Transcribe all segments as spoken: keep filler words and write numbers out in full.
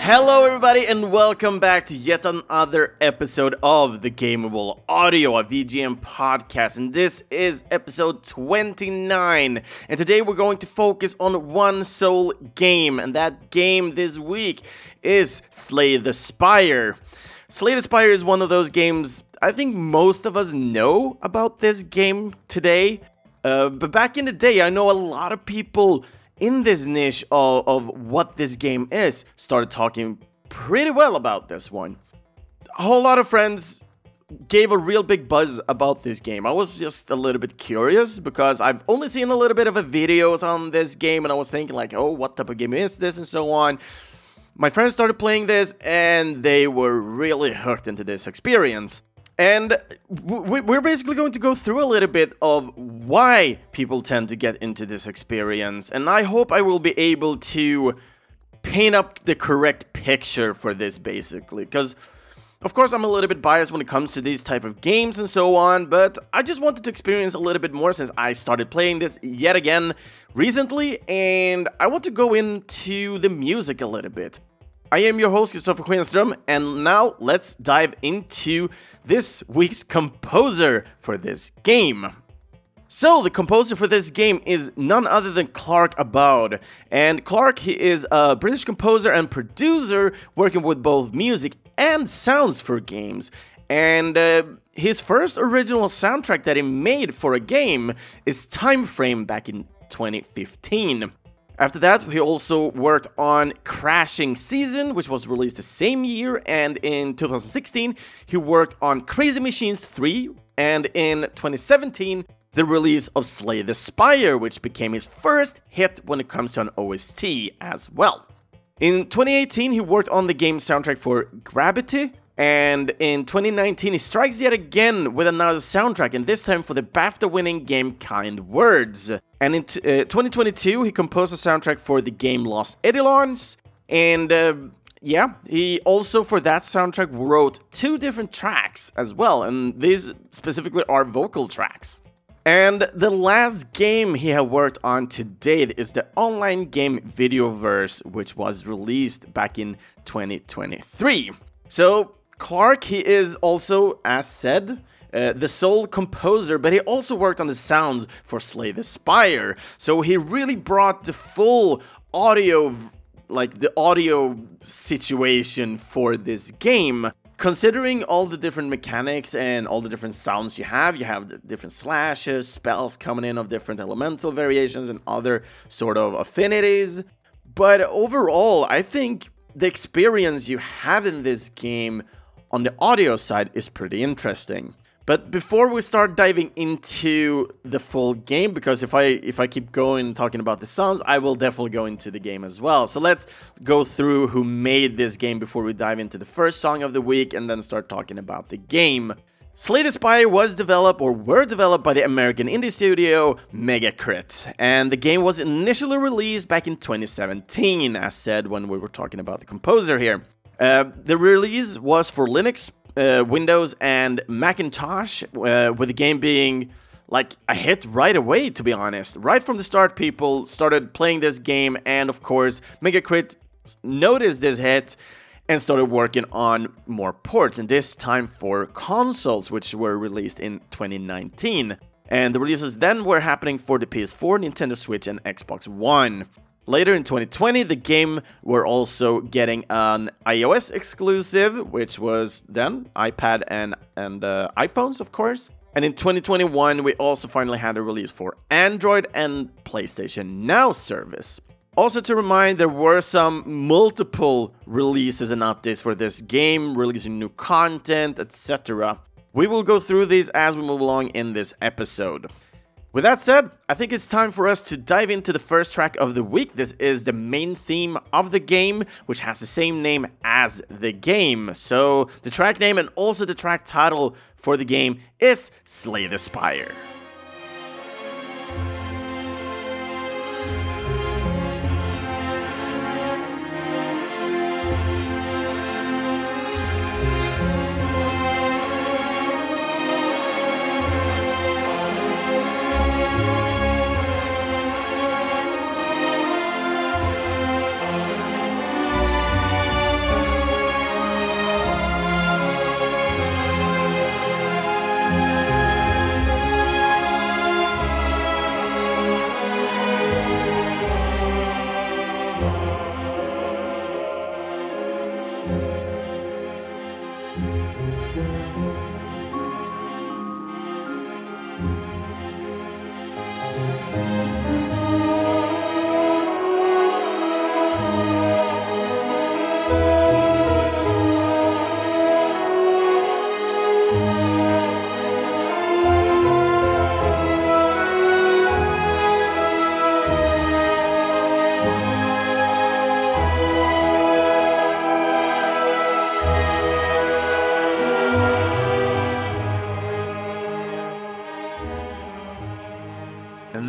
Hello everybody and welcome back to yet another episode of the Gameable Audio, a V G M podcast, and this is episode twenty-nine, and today we're going to focus on one sole game, and that game this week is Slay the Spire. Slay the Spire is one of those games I think most of us know about this game today, uh, but back in the day I know a lot of people in this niche of, of what this game is started talking pretty well about this one. A whole lot of friends gave a real big buzz about this game. I was just a little bit curious because I've only seen a little bit of a videos on this game and I was thinking like, oh, what type of game is this and so on. My friends started playing this and they were really hooked into this experience. And we're basically going to go through a little bit of why people tend to get into this experience. And I hope I will be able to paint up the correct picture for this, basically. Because, of course, I'm a little bit biased when it comes to these type of games and so on. But I just wanted to experience a little bit more since I started playing this yet again recently. And I want to go into the music a little bit. I am your host, Kristoffer Schenström, and now let's dive into this week's composer for this game. So, the composer for this game is none other than Clark Aboud, and Clark, he is a British composer and producer working with both music and sounds for games. And uh, his first original soundtrack that he made for a game is Time Frame back in twenty fifteen. After that, he also worked on Crashing Season, which was released the same year, and in two thousand sixteen, he worked on Crazy Machines three, and in twenty seventeen, the release of Slay the Spire, which became his first hit when it comes to an O S T as well. In twenty eighteen, he worked on the game soundtrack for Gravity, and in twenty nineteen, he strikes yet again with another soundtrack, and this time for the BAFTA-winning game Kind Words. And in t- uh, twenty twenty-two, he composed a soundtrack for the game Lost Eidolons, and uh, yeah, he also for that soundtrack wrote two different tracks as well, and these specifically are vocal tracks. And the last game he had worked on to date is the online game Videoverse, which was released back in twenty twenty-three. So Clark, he is also, as said, uh, the sole composer, but he also worked on the sounds for Slay the Spire. So he really brought the full audio, like the audio situation for this game. Considering all the different mechanics and all the different sounds you have, you have the different slashes, spells coming in of different elemental variations and other sort of affinities. But overall, I think the experience you have in this game on the audio side is pretty interesting. But before we start diving into the full game, because if I if I keep going talking about the sounds, I will definitely go into the game as well. So let's go through who made this game before we dive into the first song of the week and then start talking about the game. Slay the Spire was developed or were developed by the American indie studio Megacrit, and the game was initially released back in twenty seventeen, as said when we were talking about the composer here. Uh, the release was for Linux, uh, Windows, and Macintosh, uh, with the game being like a hit right away, to be honest. Right from the start, people started playing this game, and of course, Megacrit noticed this hit and started working on more ports, and this time for consoles, which were released in twenty nineteen. And the releases then were happening for the P S four, Nintendo Switch, and Xbox One. Later in twenty twenty, the game were also getting an iOS exclusive, which was then iPad and, and uh, iPhones, of course. And in twenty twenty-one, we also finally had a release for Android and PlayStation Now service. Also to remind, there were some multiple releases and updates for this game, releasing new content, et cetera. We will go through these as we move along in this episode. With that said, I think it's time for us to dive into the first track of the week. This is the main theme of the game, which has the same name as the game. So the track name and also the track title for the game is Slay the Spire.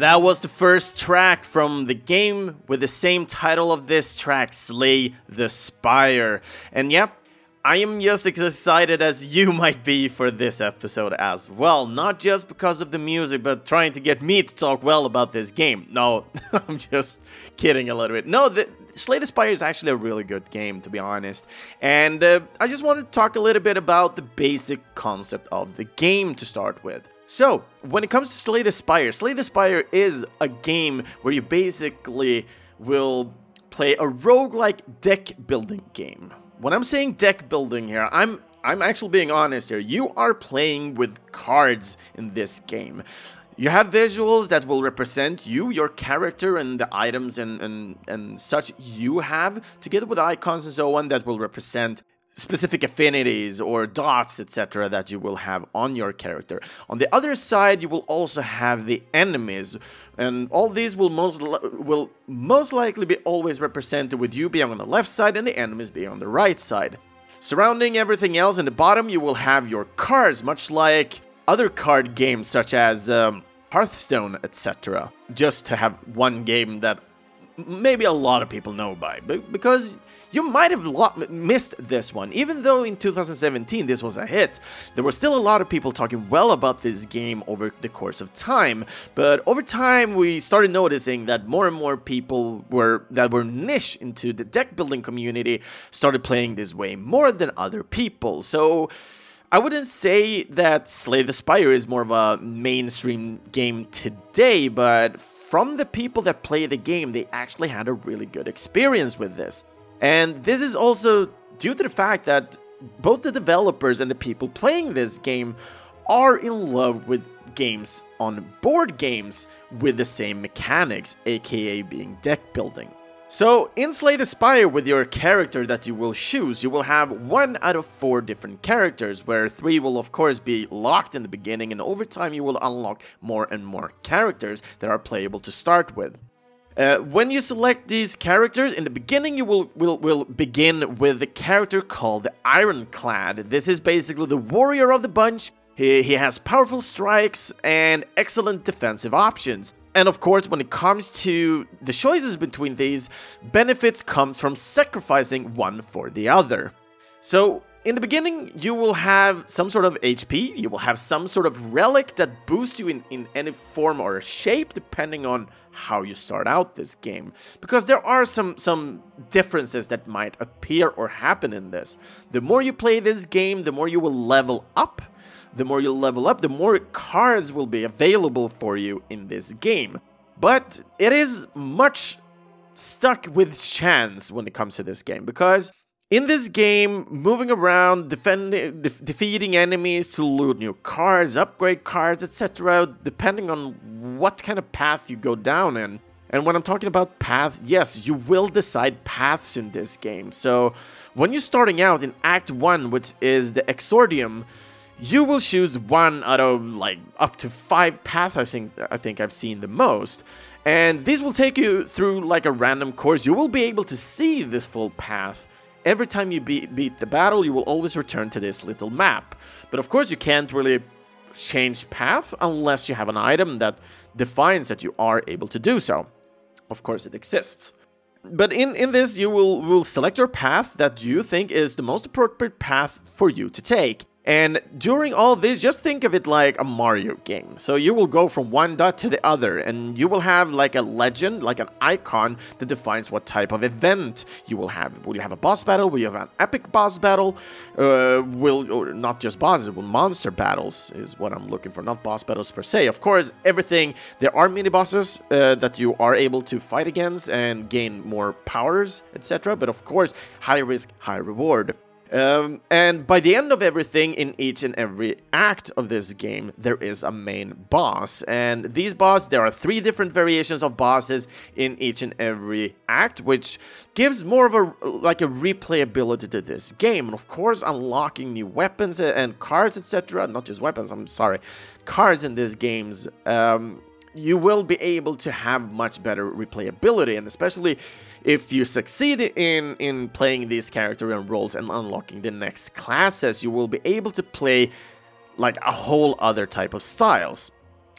that was the first track from the game with the same title of this track, Slay the Spire. And yeah, I am just as excited as you might be for this episode as well. Not just because of the music, but trying to get me to talk well about this game. No, I'm just kidding a little bit. No, the, Slay the Spire is actually a really good game, to be honest. And uh, I just wanted to talk a little bit about the basic concept of the game to start with. So, when it comes to Slay the Spire, Slay the Spire is a game where you basically will play a roguelike deck building game. When I'm saying deck building here, I'm I'm actually being honest here. You are playing with cards in this game. You have visuals that will represent you, your character, and the items and, and, and such you have, together with icons and so on that will represent specific affinities or dots, et cetera that you will have on your character. On the other side, you will also have the enemies, and all these will most will most likely be always represented with you being on the left side and the enemies being on the right side. Surrounding everything else in the bottom, you will have your cards, much like other card games such as um, Hearthstone, et cetera. Just to have one game that maybe a lot of people know by, but because you might have missed this one. Even though in two thousand seventeen this was a hit, there were still a lot of people talking well about this game over the course of time. But over time we started noticing that more and more people were that were niche into the deck building community started playing this way more than other people. So I wouldn't say that Slay the Spire is more of a mainstream game today, but from the people that play the game, they actually had a really good experience with this. And this is also due to the fact that both the developers and the people playing this game are in love with games on board games with the same mechanics, aka being deck building. So, in Slay the Spire, with your character that you will choose, you will have one out of four different characters, where three will of course be locked in the beginning, and over time you will unlock more and more characters that are playable to start with. Uh, when you select these characters, in the beginning you will, will, will begin with the character called the Ironclad. This is basically the warrior of the bunch. He, he has powerful strikes and excellent defensive options. And of course, when it comes to the choices between these, benefits comes from sacrificing one for the other. So, in the beginning, you will have some sort of H P, you will have some sort of relic that boosts you in, in any form or shape, depending on how you start out this game. Because there are some, some differences that might appear or happen in this. The more you play this game, the more you will level up. The more you level up, the more cards will be available for you in this game. But it is much stuck with chance when it comes to this game, because in this game, moving around, defending, de defeating enemies to loot new cards, upgrade cards, et cetera, depending on what kind of path you go down in. And when I'm talking about paths, yes, you will decide paths in this game. So when you're starting out in Act one, which is the Exordium, you will choose one out of like up to five paths I think, I think I've seen the most. And these will take you through like a random course. You will be able to see this full path. Every time you be beat the battle, you will always return to this little map. But of course you can't really change path unless you have an item that defines that you are able to do so. Of course it exists. But in, in this you will, will select your path that you think is the most appropriate path for you to take. And during all this, just think of it like a Mario game. So you will go from one dot to the other, and you will have like a legend, like an icon that defines what type of event you will have. Will you have a boss battle? Will you have an epic boss battle? Uh, will, or not just bosses, will monster battles is what I'm looking for, not boss battles per se. Of course, everything, there are mini bosses uh, that you are able to fight against and gain more powers, et cetera. But of course, high risk, high reward. Um, and by the end of everything in each and every act of this game, there is a main boss. And these bosses, there are three different variations of bosses in each and every act, which gives more of a like a replayability to this game. And of course, unlocking new weapons and cards, et cetera. Not just weapons, I'm sorry, cards in these games. Um, you will be able to have much better replayability, and especially if you succeed in, in playing these character and roles and unlocking the next classes, you will be able to play like a whole other type of styles.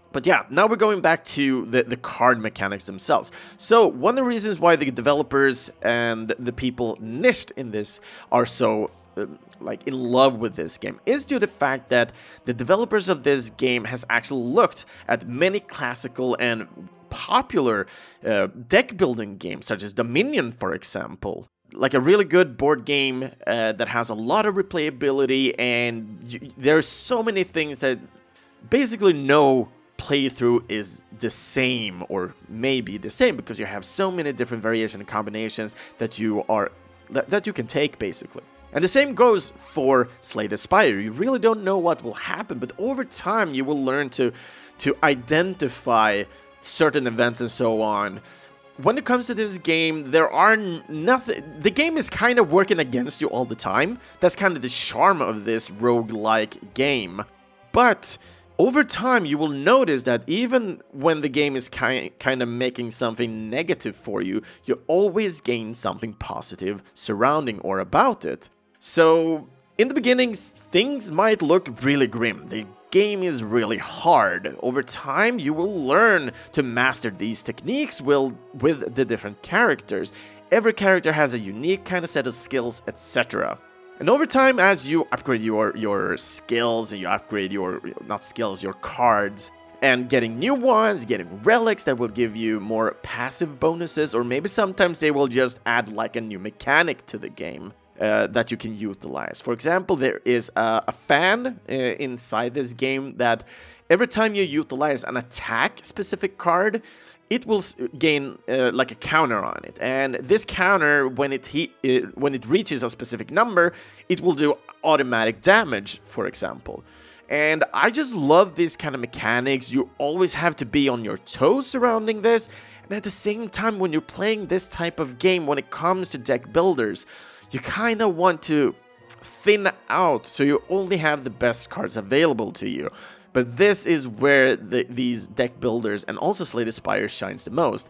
But yeah, now we're going back to the, the card mechanics themselves. So one of the reasons why the developers and the people niched in this are so uh, like in love with this game is due to the fact that the developers of this game has actually looked at many classical and popular uh, deck building games such as Dominion, for example. Like a really good board game uh, that has a lot of replayability, and you, there's so many things that basically no playthrough is the same, or maybe the same, because you have so many different variation and combinations that you are that, that you can take basically. And the same goes for Slay the Spire. You really don't know what will happen, but over time you will learn to to identify certain events and so on. When it comes to this game, there are nothing. The game is kind of working against you all the time. That's kind of the charm of this roguelike game. But over time, you will notice that even when the game is ki kind of making something negative for you, you always gain something positive surrounding or about it. So, in the beginning, things might look really grim. The game is really hard. Over time, you will learn to master these techniques will, with the different characters. Every character has a unique kind of set of skills, et cetera. And over time, as you upgrade your, your skills, and you upgrade your, not skills, your cards, and getting new ones, getting relics that will give you more passive bonuses, or maybe sometimes they will just add like a new mechanic to the game uh, that you can utilize. For example, there is a, a fan uh, inside this game that every time you utilize an attack-specific card, it will gain uh, like a counter on it, and this counter, when it, he it when it reaches a specific number, it will do automatic damage, for example. And I just love these kind of mechanics. You always have to be on your toes surrounding this, and at the same time, when you're playing this type of game, when it comes to deck builders, you kind of want to thin out so you only have the best cards available to you. But this is where the, these deck builders and also Slay the Spire shines the most.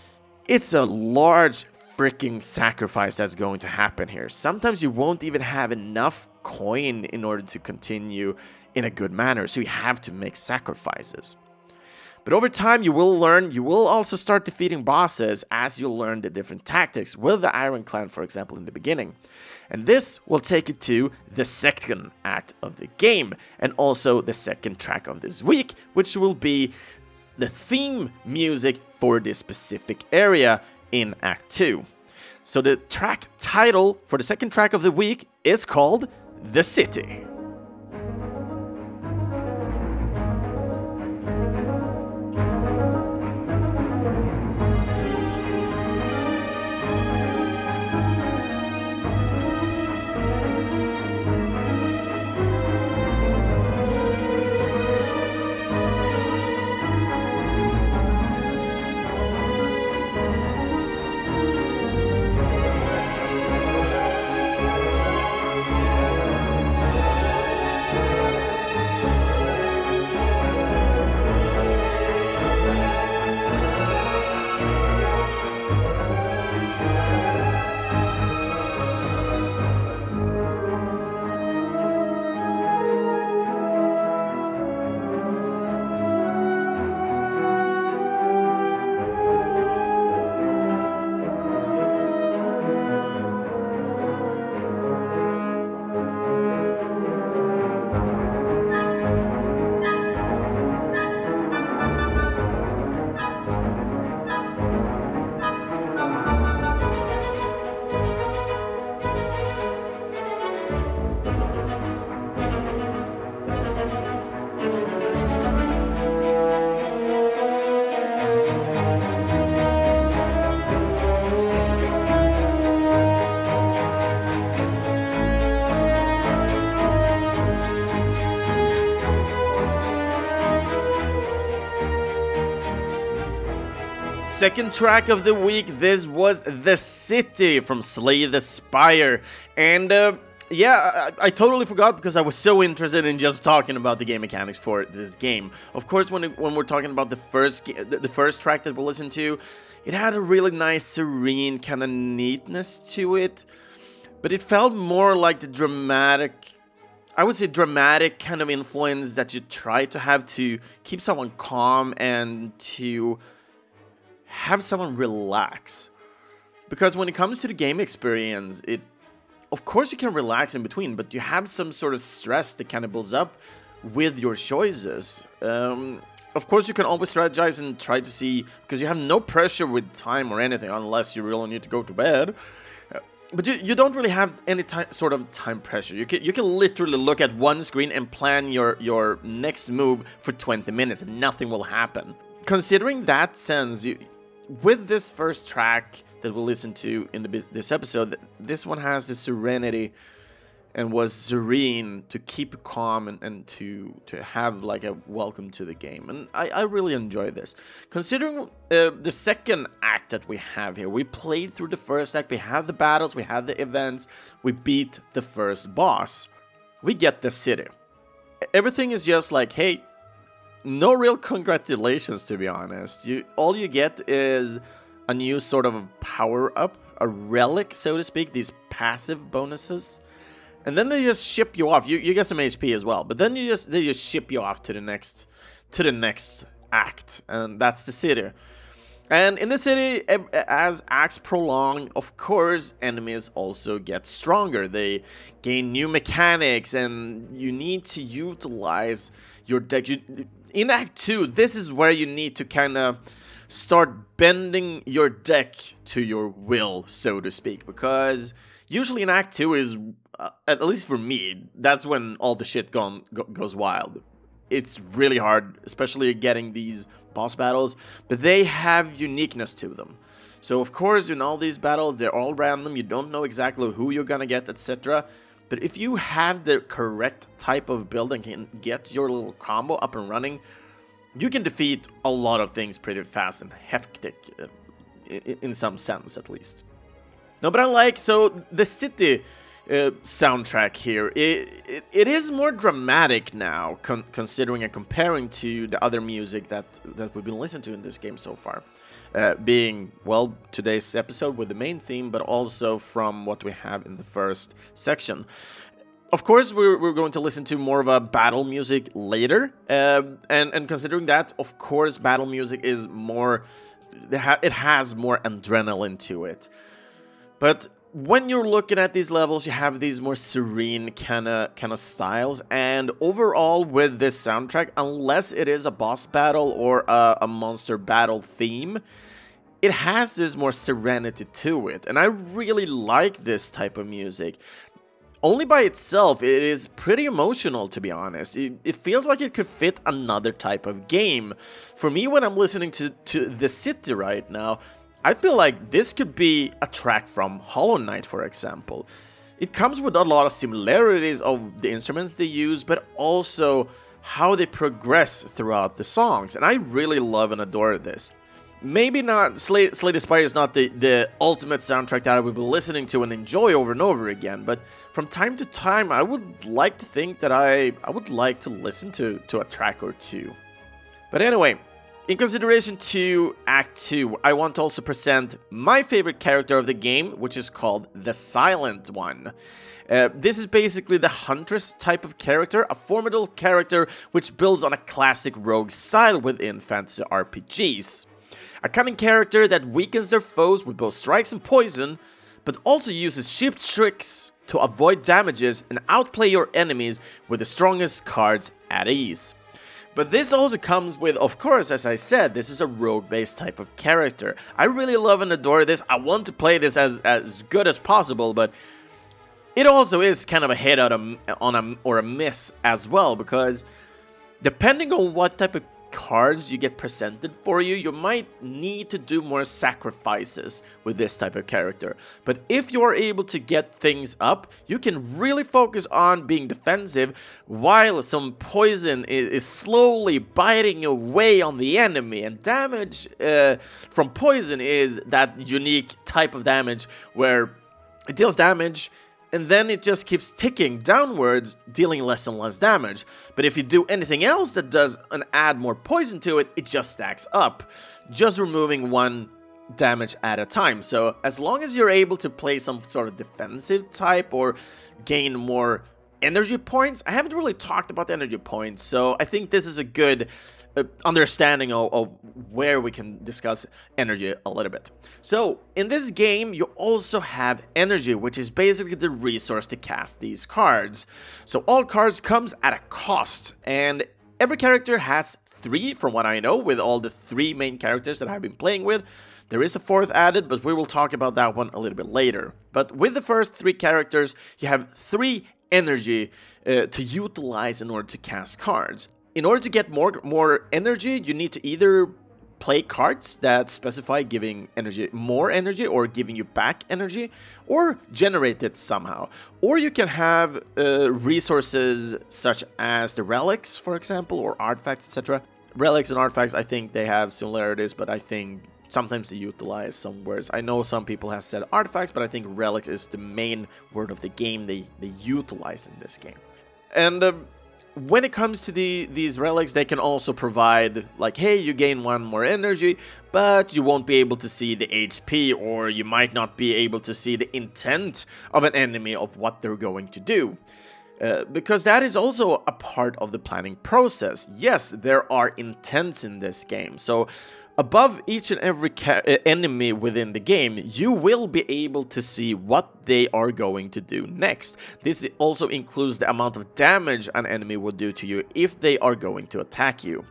It's a large freaking sacrifice that's going to happen here. Sometimes you won't even have enough coin in order to continue in a good manner, so you have to make sacrifices. But over time, you will learn, you will also start defeating bosses as you learn the different tactics with the Iron Clan, for example, in the beginning. And this will take you to the second act of the game, and also the second track of this week, which will be the theme music for this specific area in Act two. So the track title for the second track of the week is called The City. Second track of the week, this was The City from Slay the Spire. And uh, yeah, I, I totally forgot because I was so interested in just talking about the game mechanics for this game. Of course, when it, when we're talking about the first the, the first track that we'll listen to, it had a really nice, serene kind of neatness to it. But it felt more like the dramatic I would say, dramatic kind of influence that you try to have to keep someone calm and to have someone relax. Because when it comes to the game experience, it, of course you can relax in between, but you have some sort of stress that kind of builds up with your choices. Um, of course you can always strategize and try to see, because you have no pressure with time or anything, unless you really need to go to bed. But you, you don't really have any time, sort of time pressure. You can you can literally look at one screen and plan your, your next move for twenty minutes and nothing will happen. Considering that sense, you, with this first track that we'll listen to in the, this episode, this one has the serenity and was serene to keep calm and, and to to have like a welcome to the game. And I, I really enjoy this. Considering uh, the second act that we have here, we played through the first act, we had the battles, we had the events, we beat the first boss. We get the city. Everything is just like, hey, no real congratulations, to be honest. You all you get is a new sort of power-up, a relic, so to speak, these passive bonuses. And then they just ship you off. You you get some H P as well, but then you just they just ship you off to the next to the next act, and that's the city. And in the city, as acts prolong, of course, enemies also get stronger. They gain new mechanics, and you need to utilize your deck. You, in Act two, this is where you need to kind of start bending your deck to your will, so to speak, because usually in Act two is, uh, at least for me, that's when all the shit gone, go, goes wild. It's really hard, especially getting these boss battles, but they have uniqueness to them. So of course, in all these battles, they're all random, you don't know exactly who you're gonna get, et cetera. But if you have the correct type of build and can get your little combo up and running, you can defeat a lot of things pretty fast and hectic, uh, in, in some sense at least. No, but I like, so the city uh, soundtrack here, it, it, it is more dramatic now, con considering and comparing to the other music that, that we've been listening to in this game so far. Uh, being, well, today's episode with the main theme, but also from what we have in the first section. Of course, we're, we're going to listen to more of a battle music later, uh, and, and considering that, of course, battle music is more, it has more adrenaline to it. But when you're looking at these levels, you have these more serene kind of kind of styles, and overall with this soundtrack, unless it is a boss battle or a, a monster battle theme, it has this more serenity to it, and I really like this type of music. Only by itself, it is pretty emotional, to be honest. It, it feels like it could fit another type of game. For me, when I'm listening to, to The City right now, I feel like this could be a track from Hollow Knight, for example. It comes with a lot of similarities of the instruments they use, but also how they progress throughout the songs, and I really love and adore this. Maybe not, Slay, Slay the Spire is not the, the ultimate soundtrack that I would be listening to and enjoy over and over again, but from time to time, I would like to think that I, I would like to listen to, to a track or two. But anyway, in consideration to Act two, I want to also present my favorite character of the game, which is called the Silent One. Uh, this is basically the Huntress type of character, a formidable character which builds on a classic rogue style within fantasy R P Gs. A cunning character that weakens their foes with both strikes and poison, but also uses cheap tricks to avoid damages and outplay your enemies with the strongest cards at ease. But this also comes with, of course, as I said, this is a rogue-based type of character. I really love and adore this. I want to play this as, as good as possible, but it also is kind of a hit on a, on a, or a miss as well, because depending on what type of cards you get presented for you, you might need to do more sacrifices with this type of character. But if you are able to get things up, you can really focus on being defensive while some poison is slowly biting away on the enemy. And damage uh, from poison is that unique type of damage where it deals damage and then it just keeps ticking downwards, dealing less and less damage. But if you do anything else that does and add more poison to it, it just stacks up, just removing one damage at a time. So as long as you're able to play some sort of defensive type or gain more energy points. I haven't really talked about the energy points, so I think this is a good uh, understanding of, of where we can discuss energy a little bit. So in this game, you also have energy, which is basically the resource to cast these cards. So all cards comes at a cost, and every character has three, from what I know, with all the three main characters that I've been playing with. There is a fourth added, but we will talk about that one a little bit later. But with the first three characters, you have three energy uh, to utilize in order to cast cards. In order to get more, more energy, you need to either play cards that specify giving energy more energy or giving you back energy, or generate it somehow. Or you can have uh, resources such as the relics, for example, or artifacts, et cetera. Relics and artifacts, I think they have similarities, but I think sometimes they utilize some words. I know some people have said artifacts, but I think relics is the main word of the game they, they utilize in this game. And uh, when it comes to the these relics, they can also provide, like, hey, you gain one more energy, but you won't be able to see the H P, or you might not be able to see the intent of an enemy of what they're going to do. Uh, because that is also a part of the planning process. Yes, there are intents in this game. So above each and every ca- enemy within the game, you will be able to see what they are going to do next. This also includes the amount of damage an enemy will do to you if they are going to attack you.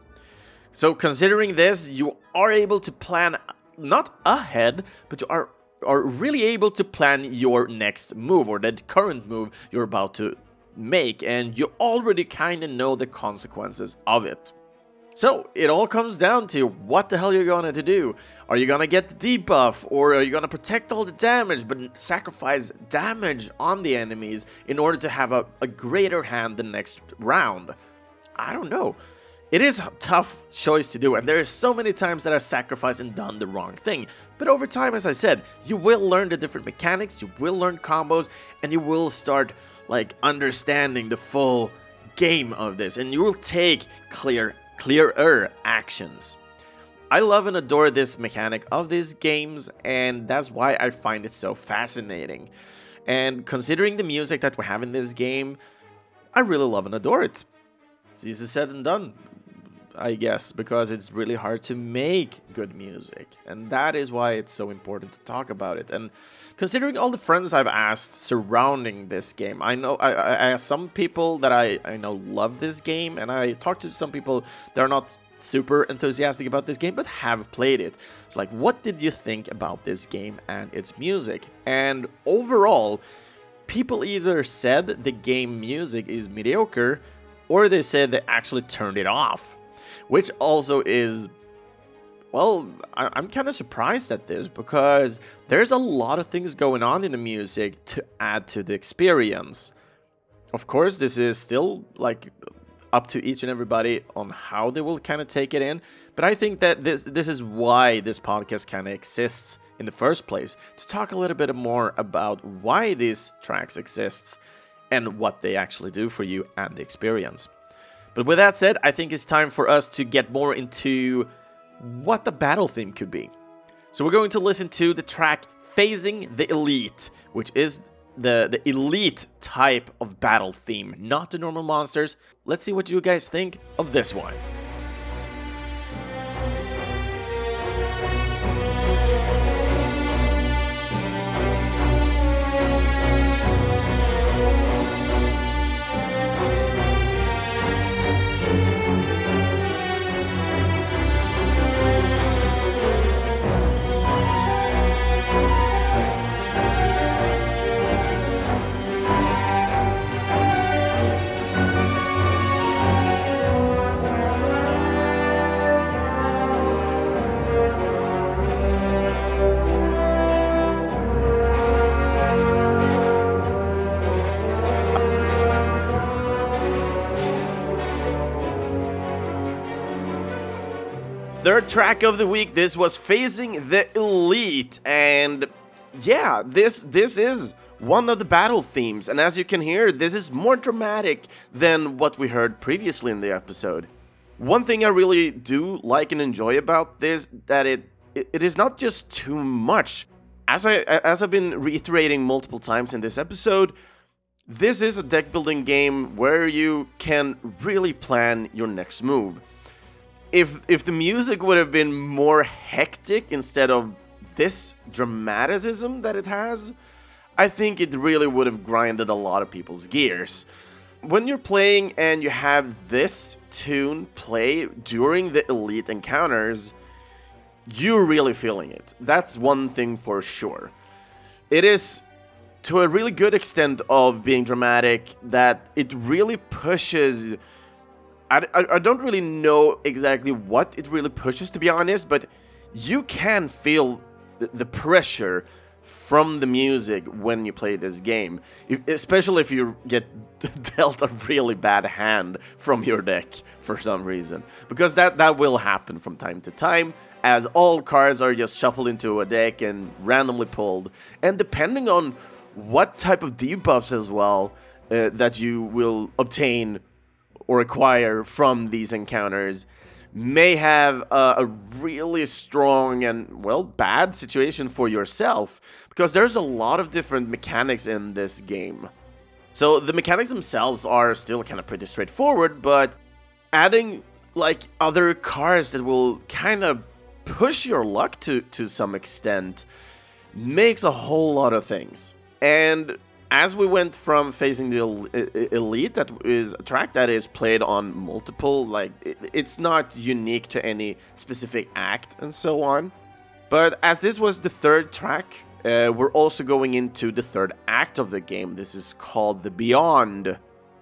So considering this, you are able to plan not ahead, but you are, are really able to plan your next move, or the current move you're about to make, and you already kind of know the consequences of it. So it all comes down to what the hell you're going to do. Are you going to get the debuff, or are you going to protect all the damage but sacrifice damage on the enemies in order to have a, a greater hand the next round? I don't know. It is a tough choice to do, and there are so many times that I sacrificed and done the wrong thing. But over time, as I said, you will learn the different mechanics, you will learn combos, and you will start like understanding the full game of this, and you will take clear clearer actions. I love and adore this mechanic of these games, and that's why I find it so fascinating. And considering the music that we have in this game, I really love and adore it. It's easy said and done, I guess, because it's really hard to make good music, and that is why it's so important to talk about it. And considering all the friends I've asked surrounding this game, I know I, I asked some people that I, I know love this game, and I talked to some people that are not super enthusiastic about this game but have played it. It's like, what did you think about this game and its music? And overall, people either said the game music is mediocre, or they said they actually turned it off. Which also is, well, I'm kind of surprised at this, because there's a lot of things going on in the music to add to the experience. Of course, this is still like up to each and everybody on how they will kind of take it in, but I think that this this is why this podcast kind of exists in the first place, to talk a little bit more about why these tracks exists and what they actually do for you and the experience. But with that said, I think it's time for us to get more into what the battle theme could be. So we're going to listen to the track Phasing the Elite, which is the, the elite type of battle theme, not the normal monsters. Let's see what you guys think of this one. Third track of the week, this was Phasing the Elite, and yeah, this this is one of the battle themes, and as you can hear, this is more dramatic than what we heard previously in the episode. One thing I really do like and enjoy about this, that it it, it is not just too much. As I as I've been reiterating multiple times in this episode, This is a deck building game where you can really plan your next move. If if the music would have been more hectic instead of this dramaticism that it has, I think it really would have grinded a lot of people's gears. When you're playing and you have this tune play during the elite encounters, you're really feeling it. That's one thing for sure. It is to a really good extent of being dramatic that it really pushes... I, I, I don't really know exactly what it really pushes, to be honest, but you can feel the, the pressure from the music when you play this game, if, especially if you get dealt a really bad hand from your deck for some reason, because that, that will happen from time to time, as all cards are just shuffled into a deck and randomly pulled, and depending on what type of debuffs as well uh, that you will obtain or acquire from these encounters may have a, a really strong and, well, bad situation for yourself, because there's a lot of different mechanics in this game. So the mechanics themselves are still kind of pretty straightforward, but adding like other cards that will kind of push your luck to, to some extent makes a whole lot of things. And as we went from facing the elite, that is a track that is played on multiple, like, it's not unique to any specific act and so on. But as this was the third track, uh, we're also going into the third act of the game. This is called the Beyond.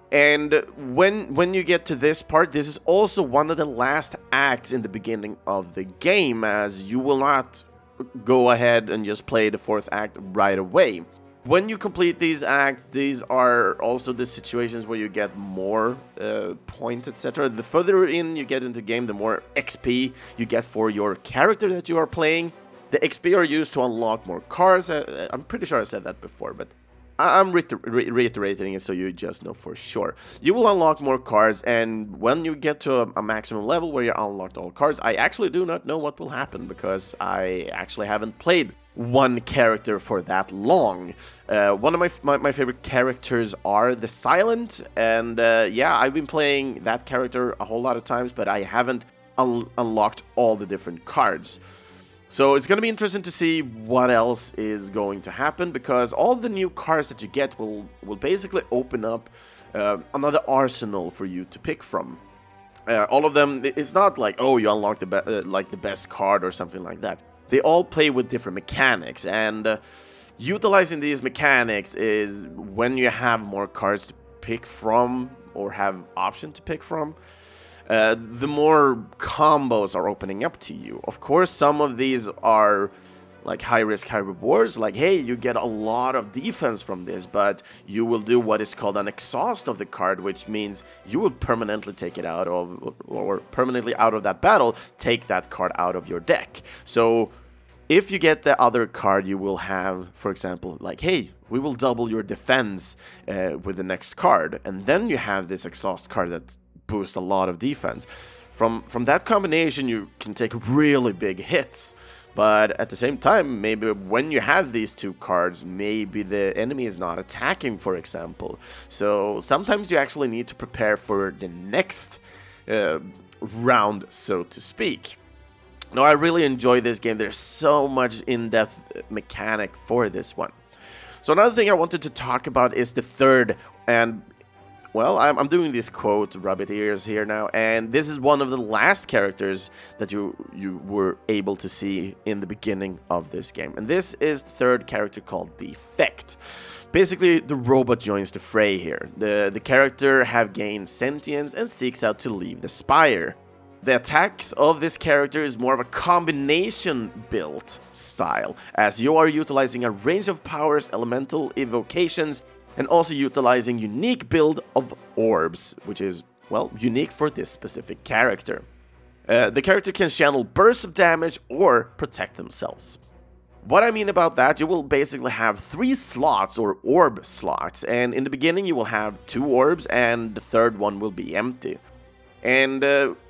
And when when you get to this part, this is also one of the last acts in the beginning of the game, as you will not go ahead and just play the fourth act right away. When you complete these acts, these are also the situations where you get more uh, points, et cetera. The further in you get into the game, the more X P you get for your character that you are playing. The X P are used to unlock more cards. Uh, I'm pretty sure I said that before, but I'm re re reiterating it so you just know for sure. You will unlock more cards, and when you get to a, a maximum level where you unlocked all cards, I actually do not know what will happen, because I actually haven't played one character for that long. Uh, one of my, my my favorite characters are the Silent, and uh, yeah, I've been playing that character a whole lot of times, but I haven't un unlocked all the different cards. So it's going to be interesting to see what else is going to happen, because all the new cards that you get will will basically open up uh, another arsenal for you to pick from. Uh, all of them, it's not like, oh, you unlock the be uh, like the best card or something like that. They all play with different mechanics, and uh, utilizing these mechanics is when you have more cards to pick from or have option to pick from. Uh, the more combos are opening up to you. Of course, some of these are like high risk, high rewards, like, hey, you get a lot of defense from this, but you will do what is called an exhaust of the card, which means you will permanently take it out of, or permanently out of that battle, take that card out of your deck. So if you get the other card, you will have, for example, like, hey, we will double your defense uh, with the next card, and then you have this exhaust card that boost a lot of defense. From from that combination, you can take really big hits, but at the same time, maybe when you have these two cards, maybe the enemy is not attacking, for example. So sometimes you actually need to prepare for the next uh, round, so to speak. No, I really enjoy this game. There's so much in-depth mechanic for this one. So another thing I wanted to talk about is the third, and well, I'm, I'm doing this quote, rabbit ears here now, and this is one of the last characters that you you were able to see in the beginning of this game. And this is the third character called Defect. Basically, the robot joins the fray here. The, the character have gained sentience and seeks out to leave the Spire. The attacks of this character is more of a combination build style, as you are utilizing a range of powers, elemental evocations, and also utilizing unique build of orbs, which is, well, unique for this specific character. Uh, the character can channel bursts of damage or protect themselves. What I mean about that, you will basically have three slots or orb slots, and in the beginning you will have two orbs and the third one will be empty. And uh,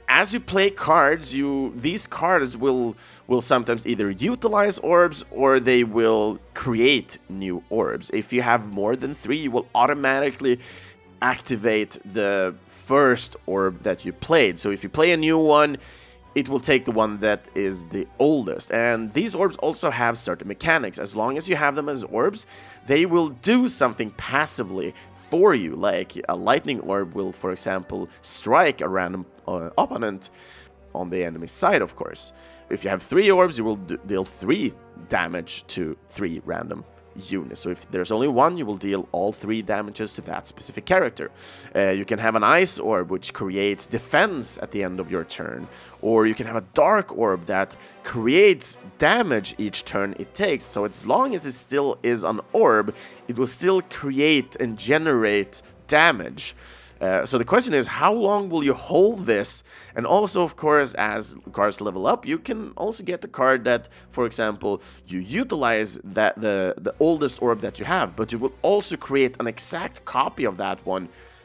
as you play cards, you these cards will will sometimes either utilize orbs or they will create new orbs. If you have more than three, you will automatically activate the first orb that you played. So if you play a new one, it will take the one that is the oldest. And these orbs also have certain mechanics. As long as you have them as orbs, they will do something passively for you. Like a lightning orb will, for example, strike a random uh, opponent on the enemy side, of course. If you have three orbs, you will deal three damage to three random units. So if there's only one, you will deal all three damages to that specific character. Uh, you can have an ice orb, which creates defense at the end of your turn. Or you can have a dark orb that creates damage each turn it takes. So as long as it still is an orb, it will still create and generate damage. Uh, so the question is, how long will you hold this? And also, of course, as cards level up, you can also get the card that, for example, you utilize that the, the oldest orb that you have, but you will also create an exact copy of that one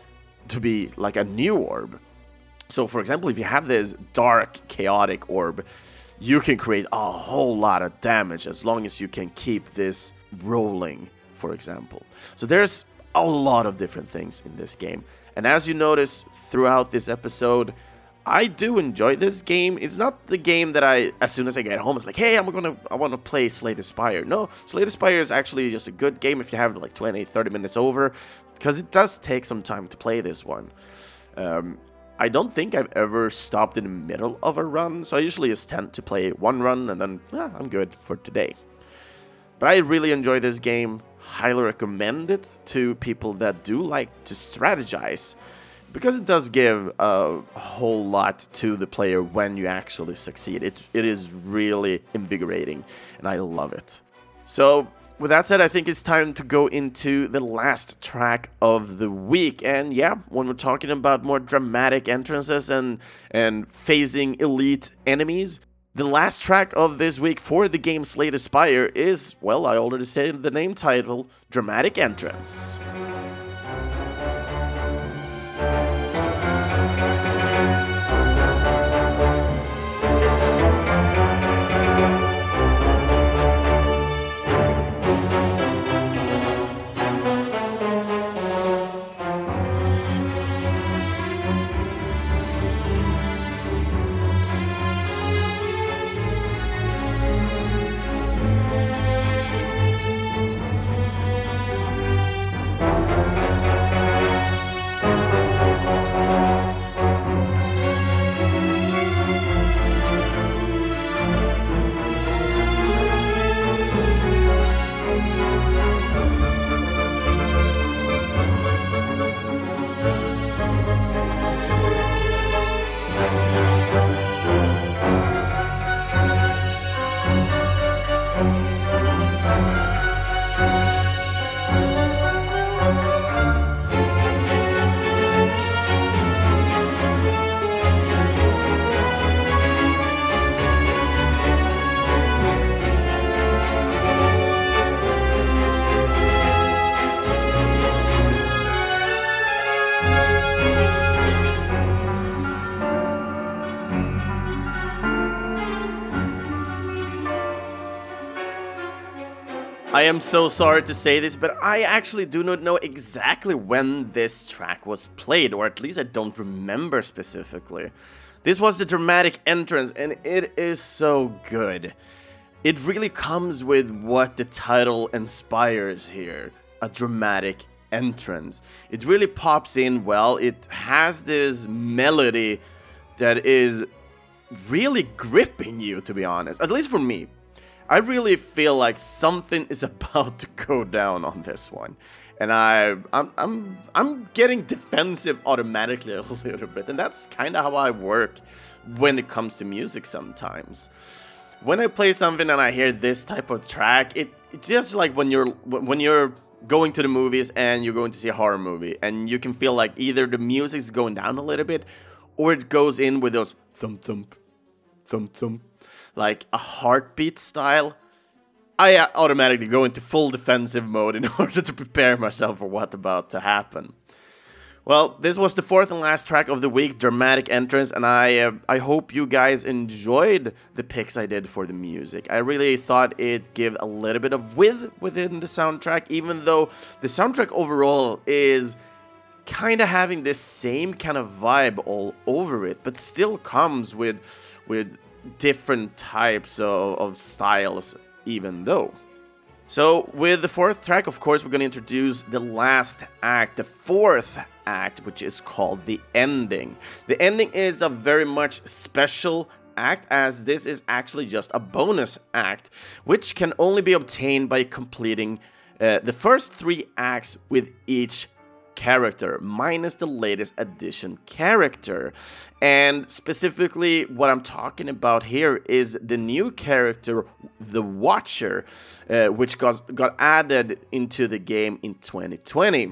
to be like a new orb. So, for example, if you have this dark, chaotic orb, you can create a whole lot of damage as long as you can keep this rolling, for example. So there's a lot of different things in this game. And as you notice throughout this episode, I do enjoy this game. It's not the game that I, as soon as I get home, it's like, hey, I'm gonna, I want to play Slay the Spire. No, Slay the Spire is actually just a good game if you have like twenty, thirty minutes over, because it does take some time to play this one. Um, I don't think I've ever stopped in the middle of a run, so I usually just tend to play one run and then, yeah, I'm good for today. But I really enjoy this game. Highly recommend it to people that do like to strategize, because it does give a whole lot to the player when you actually succeed. It, it is really invigorating, and I love it. So, with that said, I think it's time to go into the last track of the week. And yeah, when we're talking about more dramatic entrances and, and phasing elite enemies, the last track of this week for the game Slay the Spire is, well, I already said the name title, Dramatic Entrance. I am so sorry to say this, but I actually do not know exactly when this track was played, or at least I don't remember specifically. This was the dramatic entrance, and it is so good. It really comes with what the title inspires here, a dramatic entrance. It really pops in well. It has this melody that is really gripping you, to be honest, at least for me. I really feel like something is about to go down on this one, and I, I'm, I'm, I'm getting defensive automatically a little bit, and that's kind of how I work when it comes to music sometimes. When I play something and I hear this type of track, it it's just like when you're when you're going to the movies and you're going to see a horror movie, and you can feel like either the music's going down a little bit, or it goes in with those thump thump, thump thump, like a heartbeat style. I automatically go into full defensive mode in order to prepare myself for what's about to happen. Well, this was the fourth and last track of the week, Dramatic Entrance, and I uh, I hope you guys enjoyed the picks I did for the music. I really thought it gave a little bit of width within the soundtrack, even though the soundtrack overall is kind of having this same kind of vibe all over it, but still comes with with different types of, of styles, even though. So with the fourth track, of course, we're going to introduce the last act, the fourth act, which is called the ending. The ending is a very much special act, as this is actually just a bonus act, which can only be obtained by completing uh, the first three acts with each character, minus the latest addition character. And specifically what I'm talking about here is the new character, the Watcher, uh, which got, got added into the game in twenty twenty.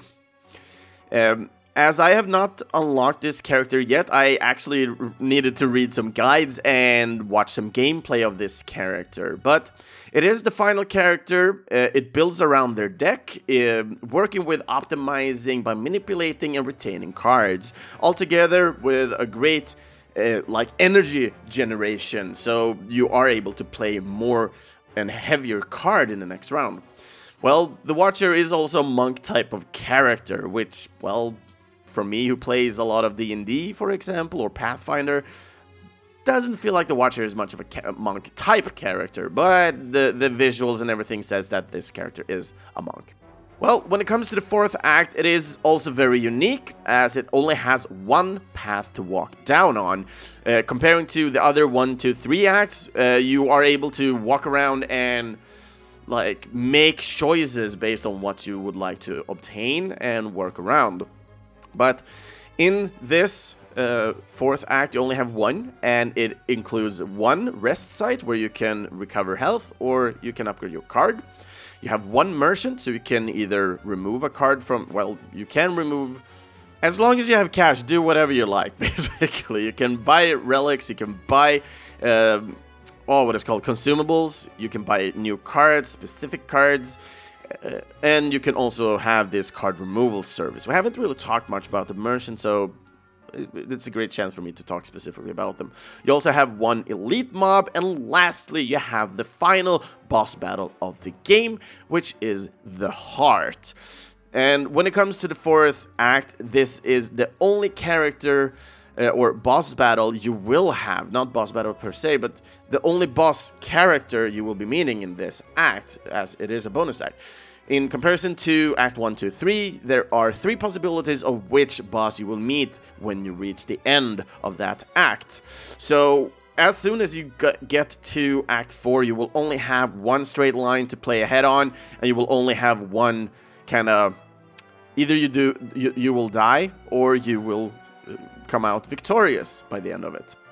Um, As I have not unlocked this character yet, I actually r- needed to read some guides and watch some gameplay of this character. But it is the final character. Uh, it builds around their deck, uh, working with optimizing by manipulating and retaining cards, altogether with a great uh, like energy generation. So you are able to play more and heavier card in the next round. Well, the Watcher is also a monk type of character, which, well, for me, who plays a lot of D and D, for example, or Pathfinder, doesn't feel like the Watcher is much of a ca- monk type character, but the, the visuals and everything says that this character is a monk. Well, when it comes to the fourth act, it is also very unique, as it only has one path to walk down on. Uh, comparing to the other one, two, three acts, uh, you are able to walk around and like make choices based on what you would like to obtain and work around. But in this uh, fourth act, you only have one, and it includes one rest site where you can recover health or you can upgrade your card. You have one merchant, so you can either remove a card from, well, you can remove, as long as you have cash, do whatever you like, basically. You can buy relics, you can buy, uh, oh, what is called consumables, you can buy new cards, specific cards, Uh, and you can also have this card removal service. We haven't really talked much about the merchant, so it's a great chance for me to talk specifically about them. You also have one elite mob, and lastly, you have the final boss battle of the game, which is the Heart. And when it comes to the fourth act, this is the only character uh, or boss battle you will have, not boss battle per se, but the only boss character you will be meeting in this act, as it is a bonus act. In comparison to Act one, two, three, there are three possibilities of which boss you will meet when you reach the end of that act. So as soon as you get to Act four, you will only have one straight line to play ahead on, and you will only have one kind of, either you do you, you will die or you will come out victorious by the end of it.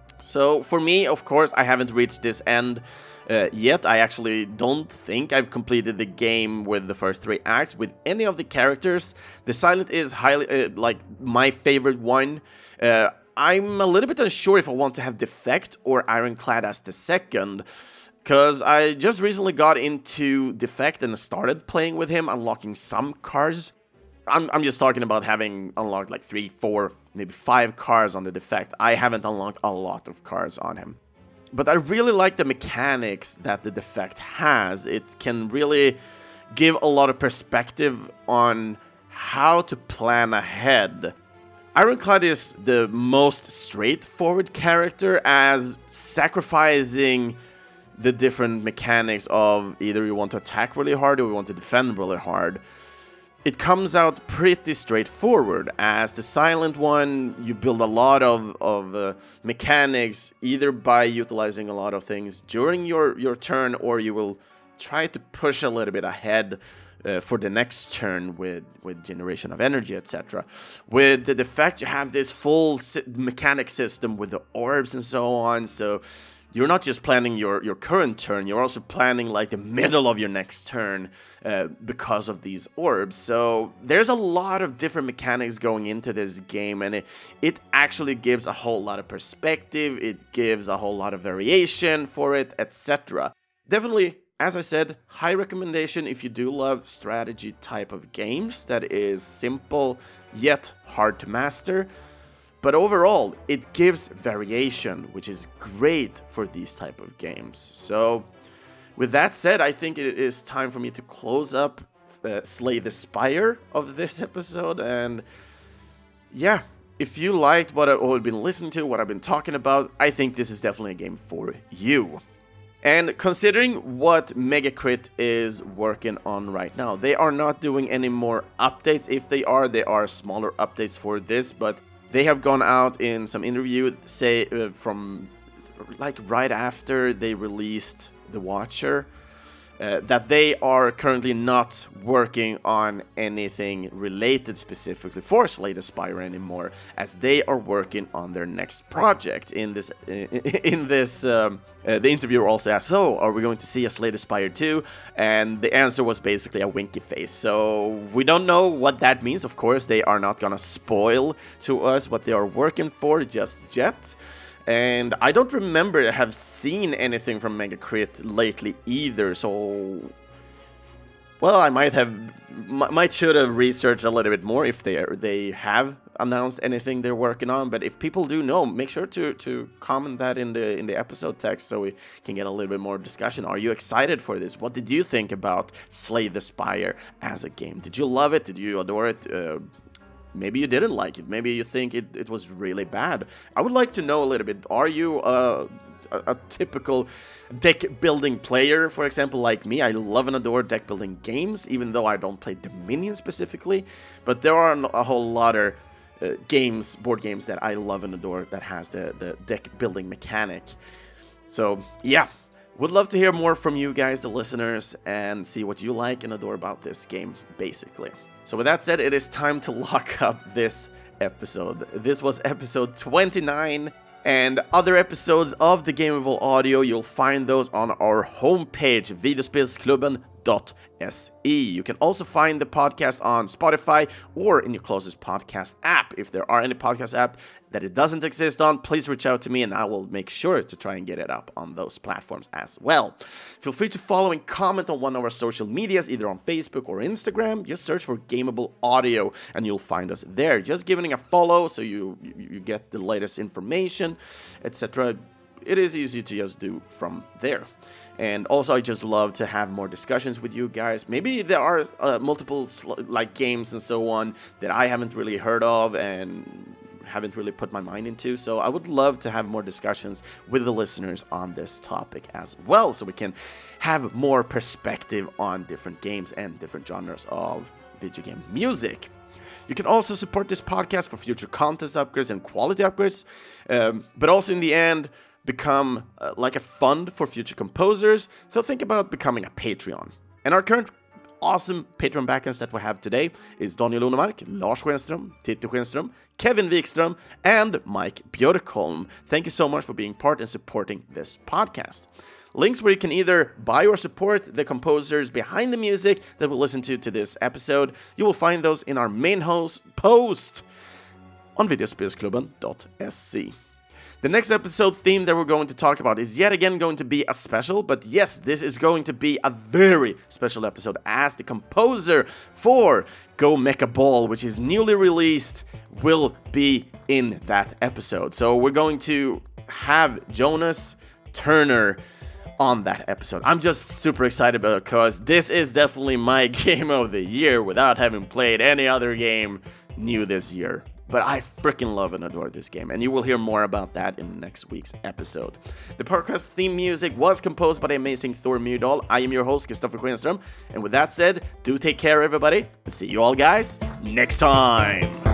So for me, of course, I haven't reached this end uh, yet. I actually don't think I've completed the game with the first three acts with any of the characters. The Silent is highly uh, like my favorite one. Uh, I'm a little bit unsure if I want to have Defect or Ironclad as the second, because I just recently got into Defect and started playing with him, unlocking some cards. I'm, I'm just talking about having unlocked like three, four, maybe five cars on the Defect. I haven't unlocked a lot of cars on him. But I really like the mechanics that the Defect has. It can really give a lot of perspective on how to plan ahead. Ironclad is the most straightforward character, as sacrificing the different mechanics of either you want to attack really hard or you want to defend really hard. It comes out pretty straightforward. As the Silent one, you build a lot of, of uh, mechanics, either by utilizing a lot of things during your, your turn, or you will try to push a little bit ahead uh, for the next turn with, with generation of energy, et cetera. With the Defect, you have this full si- mechanic system with the orbs and so on, so you're not just planning your, your current turn, you're also planning like the middle of your next turn uh, because of these orbs. So there's a lot of different mechanics going into this game, and it, it actually gives a whole lot of perspective, it gives a whole lot of variation for it, et cetera. Definitely as I said, high recommendation if you do love strategy type of games that is simple yet hard to master. But overall, it gives variation, which is great for these type of games. So with that said, I think it is time for me to close up uh, Slay the Spire of this episode. And yeah, if you liked what I've been listening to, what I've been talking about, I think this is definitely a game for you. And considering what Megacrit is working on right now, they are not doing any more updates. If they are, they are smaller updates for this, but they have gone out in some interview, say uh, from like right after they released The Watcher, uh, that they are currently not working on anything related specifically for Slay the Spire anymore, as they are working on their next project. In this, in this, um, uh, the interviewer also asked, "So, are we going to see a Slay the Spire two?" And the answer was basically a winky face. So we don't know what that means. Of course, they are not gonna spoil to us what they are working for just yet. And I don't remember to have seen anything from Megacrit lately either, so... Well, I might have... might should have researched a little bit more if they are, they have announced anything they're working on, but if people do know, make sure to, to comment that in the in the episode text so we can get a little bit more discussion. Are you excited for this? What did you think about Slay the Spire as a game? Did you love it? Did you adore it? Uh, Maybe you didn't like it. Maybe you think it, it was really bad. I would like to know a little bit. Are you uh, a, a typical deck building player, for example, like me? I love and adore deck building games, even though I don't play Dominion specifically. But there are a whole lot of uh, games, board games that I love and adore that has the, the deck building mechanic. So, yeah. Would love to hear more from you guys, the listeners, and see what you like and adore about this game, basically. So with that said, it is time to lock up this episode. This was episode twenty-nine, and other episodes of the Gameable Audio, you'll find those on our homepage, videospelsklubben dot se. You can also find the podcast on Spotify or in your closest podcast app. If there are any podcast app that it doesn't exist on, please reach out to me and I will make sure to try and get it up on those platforms as well. Feel free to follow and comment on one of our social medias, either on Facebook or Instagram. Just search for Gameable Audio and you'll find us there. Just giving a follow so you, you, you get the latest information, et cetera. It is easy to just do from there. And also, I just love to have more discussions with you guys. Maybe there are uh, multiple sl- like games and so on that I haven't really heard of and haven't really put my mind into. So I would love to have more discussions with the listeners on this topic as well, so we can have more perspective on different games and different genres of video game music. You can also support this podcast for future content upgrades and quality upgrades, um, but also in the end, become uh, like a fund for future composers. So think about becoming a Patreon. And our current awesome Patreon backers that we have today is Daniel Lunemark, Lars Schenström, Titti Schenström, Kevin Wikström, and Mike Björkholm. Thank you so much for being part and supporting this podcast. Links where you can either buy or support the composers behind the music that we listen to to this episode, you will find those in our main host post on videospelsklubben dot se. The next episode theme that we're going to talk about is yet again going to be a special, but yes, this is going to be a very special episode as the composer for Go Mecha Ball, which is newly released, will be in that episode. So we're going to have Jonas Turner on that episode. I'm just super excited because this is definitely my game of the year without having played any other game new this year. But I freaking love and adore this game, and you will hear more about that in next week's episode. The podcast theme music was composed by the amazing Thor Myrdal. I am your host, Kristoffer Schenström, and with that said, do take care, everybody, and see you all guys next time!